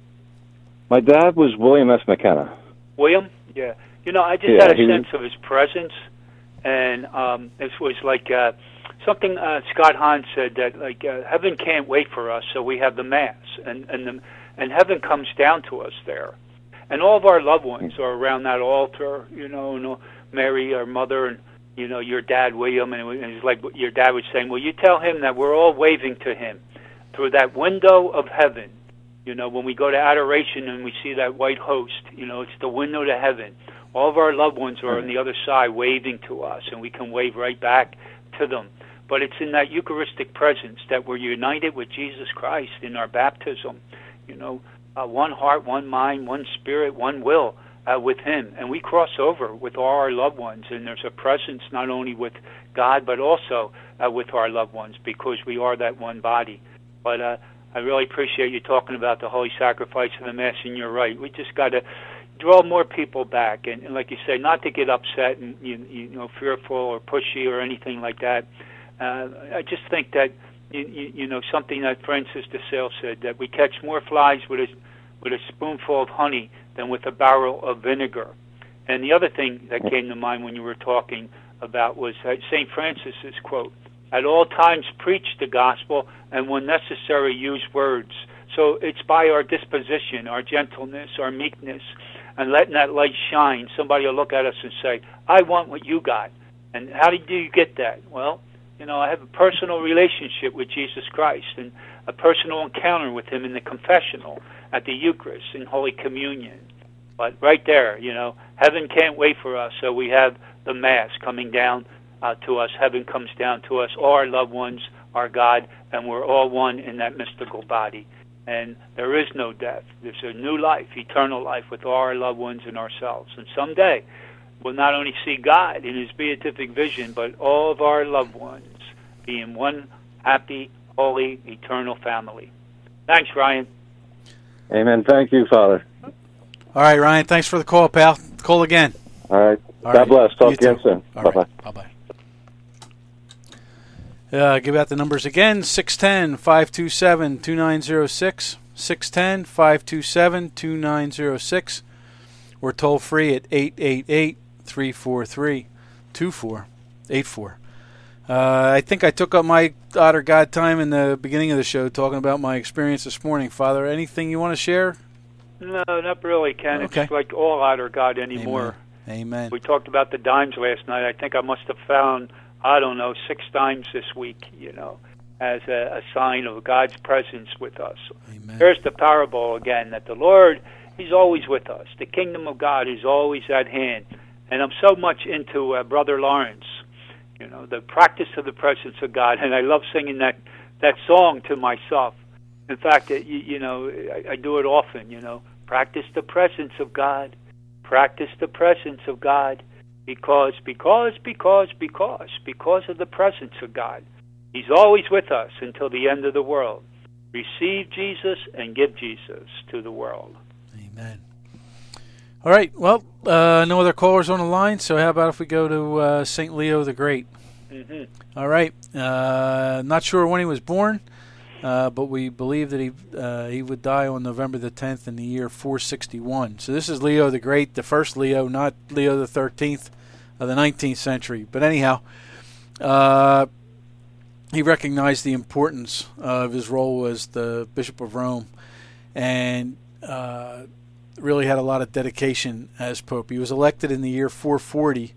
My dad was William S. McKenna. William? Yeah. You know, I just yeah, had a he sense was... of his presence, and um, this was like uh, something uh, Scott Hahn said, that like uh, heaven can't wait for us, so we have the Mass, and and the, and heaven comes down to us there, and all of our loved ones are around that altar. You know, you know Mary, our mother, and you know your dad, William, and it was like your dad was saying, well, you tell him that we're all waving to him through that window of heaven. You know, when we go to adoration and we see that white host, you know, it's the window to heaven. All of our loved ones are on the other side waving to us, and we can wave right back to them. But it's in that Eucharistic presence that we're united with Jesus Christ in our baptism. You know, uh, one heart, one mind, one spirit, one will uh, with Him. And we cross over with all our loved ones, and there's a presence not only with God but also uh, with our loved ones, because we are that one body. But uh, I really appreciate you talking about the holy sacrifice of the Mass, and you're right. We just got to draw more people back, and, and like you say, not to get upset and you, you know fearful or pushy or anything like that. Uh, I just think that you, you, you know something that Francis de Sales said, that we catch more flies with a with a spoonful of honey than with a barrel of vinegar. And the other thing that came to mind when you were talking about was Saint Francis's quote: "At all times preach the gospel, and when necessary use words." So it's by our disposition, our gentleness, our meekness, and letting that light shine. Somebody will look at us and say, I want what you got. And how do you get that? Well, you know, I have a personal relationship with Jesus Christ and a personal encounter with Him in the confessional, at the Eucharist, in Holy Communion. But right there, you know, heaven can't wait for us, so we have the Mass coming down uh, to us. Heaven comes down to us, all our loved ones, our God, and we're all one in that mystical body. And there is no death. There's a new life, eternal life, with all our loved ones and ourselves. And someday, we'll not only see God in His beatific vision, but all of our loved ones be in one happy, holy, eternal family. Thanks, Ryan. Amen. Thank you, Father. All right, Ryan. Thanks for the call, pal. Call again. All right. All God right. bless. Talk You again too. soon. All Bye-bye. right. Bye-bye. Uh, give out the numbers again, six one zero, five two seven, two nine zero six, six one zero, five two seven, two nine zero six. We're toll free at eight eight eight, three four three, two four eight four. Uh, I think I took up my Otter God time in the beginning of the show talking about my experience this morning. Father, anything you want to share? No, not really, Ken. Okay. It's like all Otter God anymore. Amen. Amen. We talked about the dimes last night. I think I must have found I don't know, six times this week, you know, as a, a sign of God's presence with us. Amen. There's the parable again, that the Lord, He's always with us. The kingdom of God is always at hand. And I'm so much into uh, Brother Lawrence, you know, the practice of the presence of God. And I love singing that, that song to myself. In fact, it, you, you know, I, I do it often, you know. Practice the presence of God. Practice the presence of God. Because, because, because, because, because of the presence of God. He's always with us until the end of the world. Receive Jesus and give Jesus to the world. Amen. All right. Well, uh, no other callers on the line, so how about if we go to uh, Saint Leo the Great? Mm-hmm. All right. Uh, not sure when he was born, uh, but we believe that he uh, he would die on November the tenth in the year four sixty-one. So this is Leo the Great, the first Leo, not Leo the thirteenth of the nineteenth century. But anyhow, uh, he recognized the importance of his role as the Bishop of Rome, and uh, really had a lot of dedication as Pope. He was elected in the year four forty,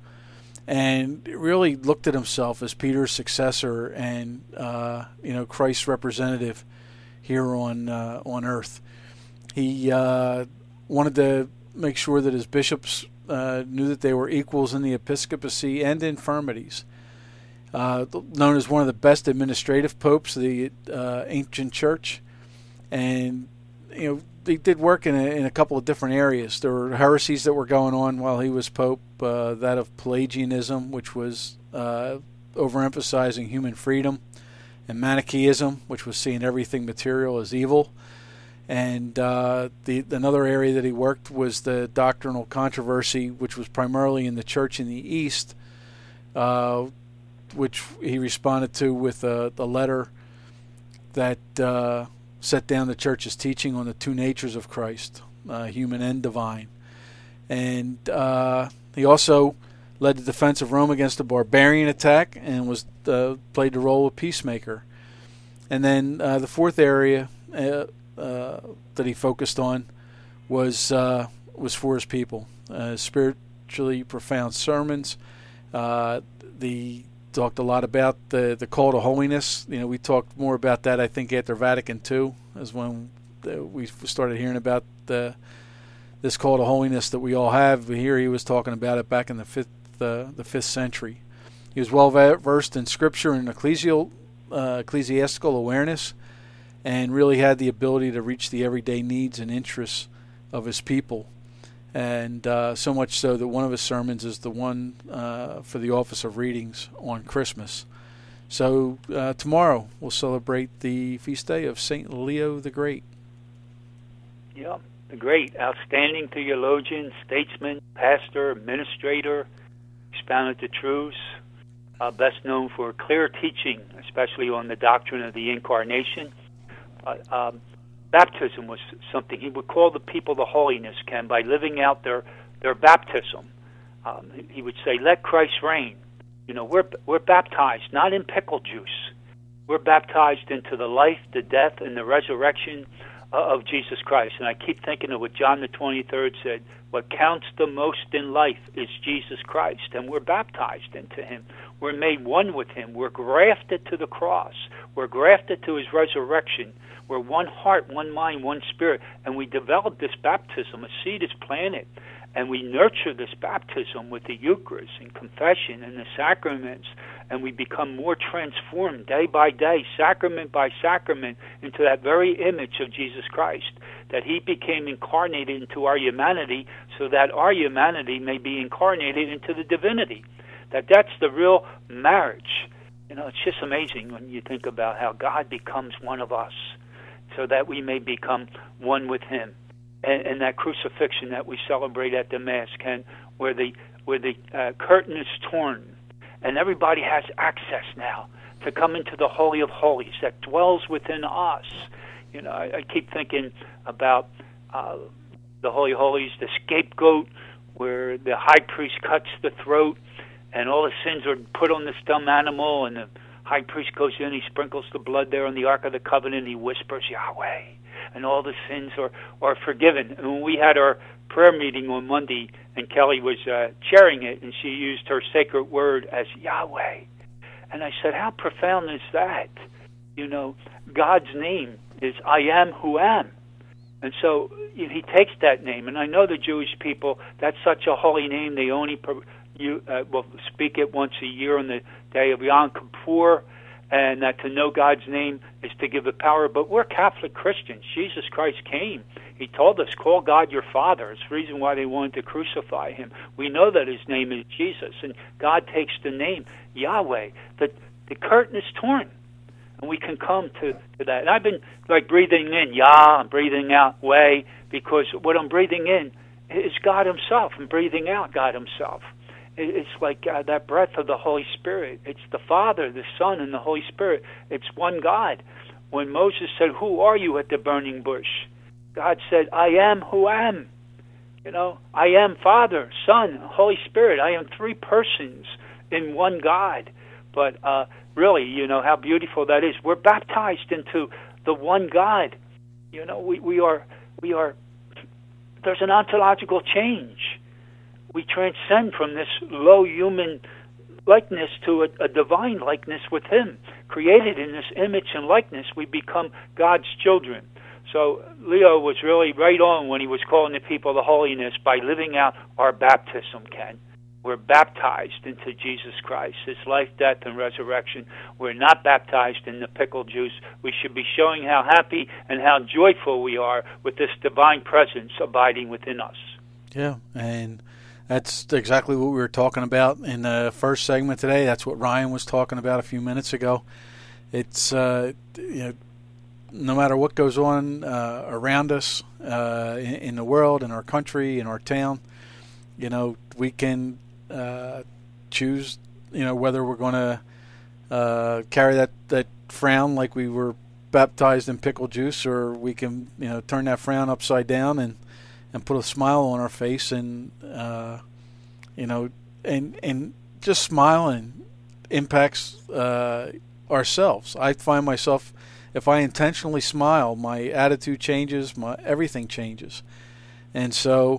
and really looked at himself as Peter's successor and uh, you know Christ's representative here on uh, on earth. He uh, wanted to make sure that his bishops uh, knew that they were equals in the episcopacy and infirmities. Uh, known as one of the best administrative popes of the uh, ancient church, and you know he did work in a, in a couple of different areas. There were heresies that were going on while he was pope, uh, that of Pelagianism, which was uh, overemphasizing human freedom, and Manichaeism, which was seeing everything material as evil. And uh, the another area that he worked was the doctrinal controversy, which was primarily in the church in the East, uh, which he responded to with a, a letter that uh, set down the church's teaching on the two natures of Christ, uh, human and divine. And uh, he also led the defense of Rome against a barbarian attack and was uh, played the role of peacemaker. And then uh, the fourth area uh, uh, that he focused on was uh, was for his people, uh, spiritually profound sermons. Uh, the talked a lot about the the call to holiness. You know, we talked more about that, I think, after Vatican Two, is when uh, we started hearing about the this call to holiness that we all have. But here he was talking about it back in the fifth uh, the fifth century. He was well versed in Scripture and ecclesial uh, ecclesiastical awareness, and really had the ability to reach the everyday needs and interests of his people. And uh, so much so that one of his sermons is the one uh, for the Office of Readings on Christmas. So uh, tomorrow we'll celebrate the feast day of Saint Leo the Great. Yeah, the great, outstanding theologian, statesman, pastor, administrator, expounded the truths, uh, best known for clear teaching, especially on the doctrine of the Incarnation. Uh, um, Baptism was something he would call the people to holiness, Ken, by living out their their baptism. Um, he would say, "Let Christ reign." You know, we're we're baptized not in pickle juice. We're baptized into the life, the death, and the resurrection uh, of Jesus Christ. And I keep thinking of what John the twenty-third said: "What counts the most in life is Jesus Christ," and we're baptized into Him. We're made one with Him. We're grafted to the cross. We're grafted to His resurrection. We're one heart, one mind, one spirit, and we develop this baptism. A seed is planted, and we nurture this baptism with the Eucharist and confession and the sacraments, and we become more transformed day by day, sacrament by sacrament, into that very image of Jesus Christ, that He became incarnated into our humanity so that our humanity may be incarnated into the divinity. That that's the real marriage. You know, it's just amazing when you think about how God becomes one of us, so that we may become one with Him. And, and that crucifixion that we celebrate at the Mass, Ken, where the where the uh, curtain is torn, and everybody has access now to come into the Holy of Holies that dwells within us. You know, I, I keep thinking about uh, the Holy of Holies, the scapegoat, where the high priest cuts the throat, and all the sins are put on this dumb animal, and the high priest goes in, he sprinkles the blood there on the Ark of the Covenant, and he whispers, Yahweh, and all the sins are, are forgiven. And when we had our prayer meeting on Monday, and Kelly was uh, chairing it, and she used her sacred word as Yahweh, And I said, how profound is that? You know, God's name is I am who am. And so you know, he takes that name. And I know the Jewish people, that's such a holy name. They only you uh, will speak it once a year on the day of Yom Kippur. And that to know God's name is to give the power. But we're Catholic Christians. Jesus Christ came. He told us, call God your Father. It's the reason why they wanted to crucify him. We know that his name is Jesus. And God takes the name Yahweh. The, the curtain is torn. And we can come to, to that. And I've been like breathing in Yah and breathing out Way, because what I'm breathing in is God himself. I'm breathing out God himself. It's like uh, that breath of the Holy Spirit. It's the Father, the Son, and the Holy Spirit. It's one God. When Moses said, who are you at the burning bush? God said, I am who am. You know, I am Father, Son, Holy Spirit. I am three persons in one God. But uh, really, you know, how beautiful that is. We're baptized into the one God. You know, we, we are, we are, there's an ontological change. We transcend from this low human likeness to a, a divine likeness with him. Created in this image and likeness, we become God's children. So Leo was really right on when he was calling the people to holiness by living out our baptism, Ken. We're baptized into Jesus Christ, his life, death, and resurrection. We're not baptized in the pickled juice. We should be showing how happy and how joyful we are with this divine presence abiding within us. Yeah, and that's exactly what we were talking about in the first segment today. That's what Ryan was talking about a few minutes ago. It's, uh, you know, no matter what goes on uh, around us uh, in, in the world, in our country, in our town, you know, we can uh, choose, you know, whether we're going to uh, carry that, that frown like we were baptized in pickle juice, or we can, you know, turn that frown upside down and and put a smile on our face, and uh, you know, and and just smiling impacts uh, ourselves. I find myself, if I intentionally smile, my attitude changes, my everything changes, and so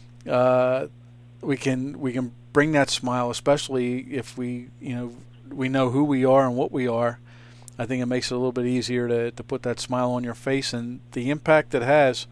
uh, we can we can bring that smile, especially if we you know we know who we are and what we are. I think it makes it a little bit easier to to put that smile on your face, and the impact it has.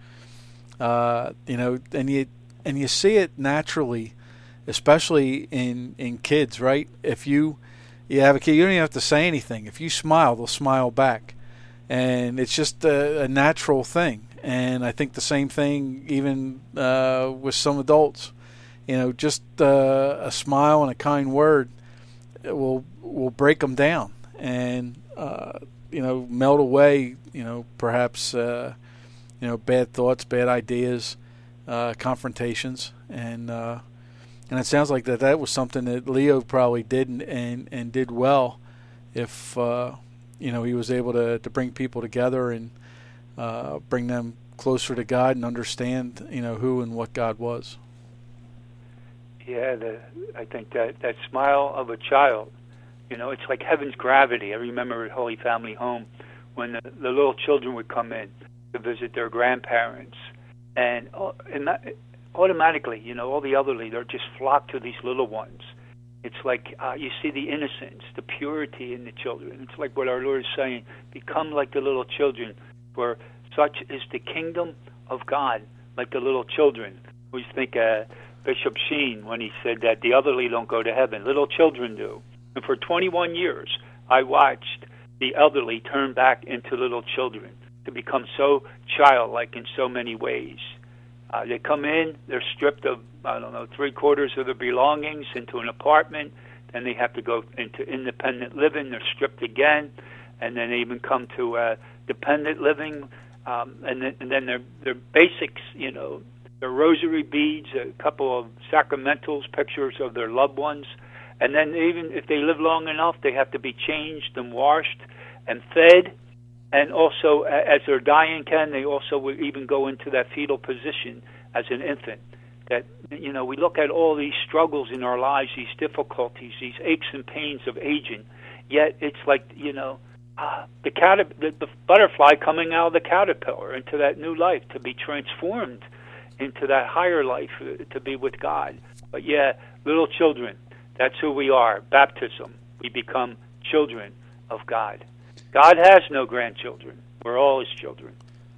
Uh, you know, and you and you see it naturally, especially in, in kids, right? If you you have a kid, you don't even have to say anything. If you smile, they'll smile back, and it's just a, a natural thing. And I think the same thing even uh, with some adults. You know, just uh, a smile and a kind word will will break them down, and uh, you know, melt away. You know, perhaps. Uh, You know, bad thoughts, bad ideas, uh, confrontations, and uh, and it sounds like that that was something that Leo probably did and and, and did well, if uh, you know he was able to, to bring people together and uh, bring them closer to God and understand you know who and what God was. Yeah, the, I think that that smile of a child, you know, it's like heaven's gravity. I remember at Holy Family Home when the, the little children would come in to visit their grandparents, and, and that, automatically, you know, all the elderly, they're just flocked to these little ones. It's like uh, you see the innocence, the purity in the children. It's like what our Lord is saying, become like the little children, for such is the kingdom of God, like the little children. We think uh, Bishop Sheen, when he said that the elderly don't go to heaven, little children do. And for twenty-one years, I watched the elderly turn back into little children, to become so childlike in so many ways. Uh, they come in, they're stripped of, I don't know, three quarters of their belongings into an apartment, then they have to go into independent living, they're stripped again, and then they even come to uh, dependent living, um, and, then, and then their, their basics, you know, their rosary beads, a couple of sacramentals, pictures of their loved ones, and then even if they live long enough, they have to be changed and washed and fed. And also, as they're dying, Ken, they also will even go into that fetal position as an infant. That, you know, we look at all these struggles in our lives, these difficulties, these aches and pains of aging, yet it's like, you know, uh, the, caterp- the, the butterfly coming out of the caterpillar into that new life, to be transformed into that higher life, uh, to be with God. But yeah, little children, that's who we are. Baptism, we become children of God. God has no grandchildren. We're all his children.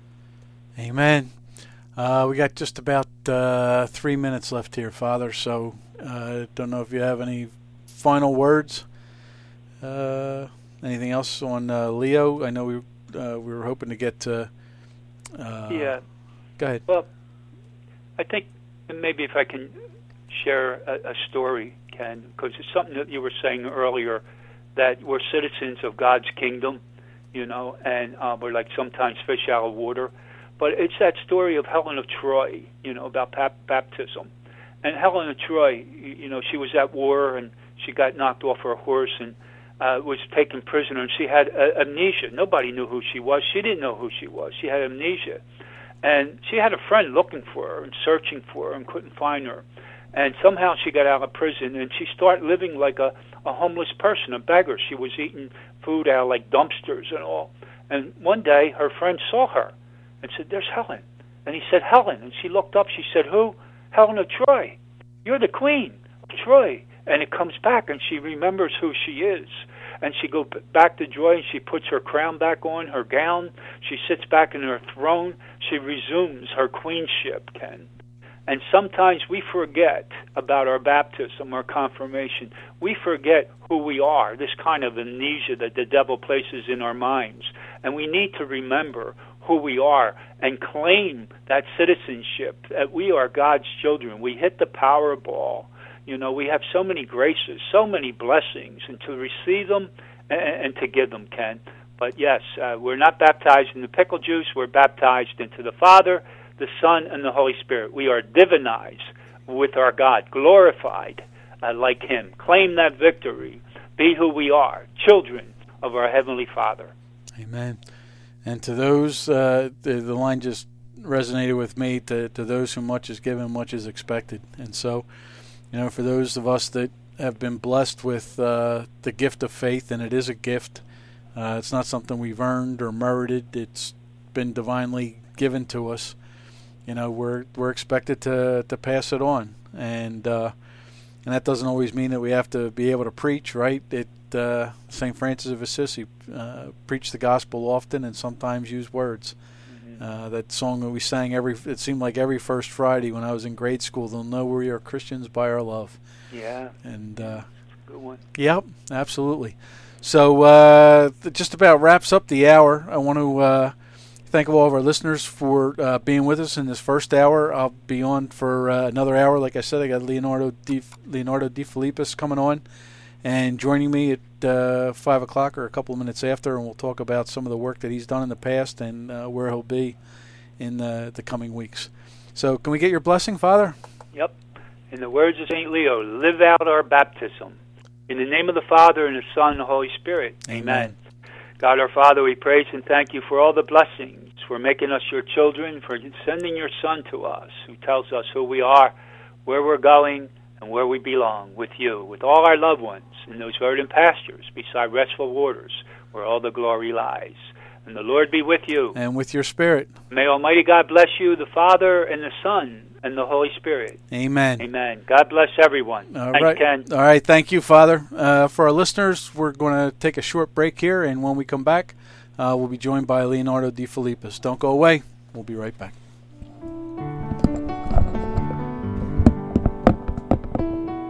Amen. Uh, we got just about uh, three minutes left here, Father, so I uh, don't know if you have any final words. Uh, anything else on uh, Leo? I know we uh, we were hoping to get to... Uh, yeah. Go ahead. Well, I think maybe if I can share a, a story, Ken, because it's something that you were saying earlier, that we're citizens of God's kingdom, you know, and uh, we're like sometimes fish out of water. But it's that story of Helen of Troy, you know, about pap- baptism. And Helen of Troy, you, you know, she was at war and she got knocked off her horse and uh, was taken prisoner, and she had uh, amnesia. Nobody knew who she was. She didn't know who she was. She had amnesia. And she had a friend looking for her and searching for her and couldn't find her. And somehow she got out of prison, and she started living like a, a homeless person, a beggar. She was eating food out of like dumpsters and all. And one day her friend saw her and said, "There's Helen." And he said, "Helen." And she looked up. She said, "Who?" "Helen of Troy. You're the queen of Troy." And it comes back, and she remembers who she is. And she goes back to Troy, and she puts her crown back on, her gown. She sits back in her throne. She resumes her queenship, Ken. And sometimes we forget about our baptism, our confirmation. We forget who we are, this kind of amnesia that the devil places in our minds. And we need to remember who we are and claim that citizenship, that we are God's children. We hit the Powerball. You know, we have so many graces, so many blessings, and to receive them and, and to give them, Ken. But yes, uh, we're not baptized in the pickle juice. We're baptized into the Father, the Son, and the Holy Spirit. We are divinized with our God, glorified uh, like him. Claim that victory. Be who we are, children of our Heavenly Father. Amen. And to those, uh, the, the line just resonated with me, to, to those whom much is given, much is expected. And so, you know, for those of us that have been blessed with uh, the gift of faith, and it is a gift, uh, it's not something we've earned or merited, it's been divinely given to us. You know, we're we're expected to, to pass it on, and uh, and that doesn't always mean that we have to be able to preach, right? It uh, Saint Francis of Assisi uh, preached the gospel often, and sometimes used words. Mm-hmm. Uh, that song that we sang every it seemed like every first Friday when I was in grade school. They'll know we are Christians by our love. Yeah, and uh, good one. Yep, absolutely. So uh, that just about wraps up the hour. I want to. Uh, Thank all of our listeners for uh, being with us in this first hour. I'll be on for uh, another hour. Like I said, I got Leonardo Di, Leonardo Di Filippis coming on and joining me at uh, five o'clock or a couple of minutes after, and we'll talk about some of the work that he's done in the past and uh, where he'll be in the, the coming weeks. So can we get your blessing, Father? Yep. In the words of Saint Leo, live out our baptism. In the name of the Father, and the Son, and the Holy Spirit. Amen. Amen. God our Father, we praise and thank you for all the blessings, for making us your children, for sending your Son to us, who tells us who we are, where we're going, and where we belong, with you, with all our loved ones, in those verdant pastures, beside restful waters, where all the glory lies. And the Lord be with you. And with your spirit. May Almighty God bless you, the Father, and the Son, and the Holy Spirit. Amen. Amen. God bless everyone. All Thanks, right. Ken. All right. Thank you, Father. Uh, for our listeners, we're going to take a short break here, and when we come back, uh, we'll be joined by Leonardo Di Filippis. Don't go away. We'll be right back.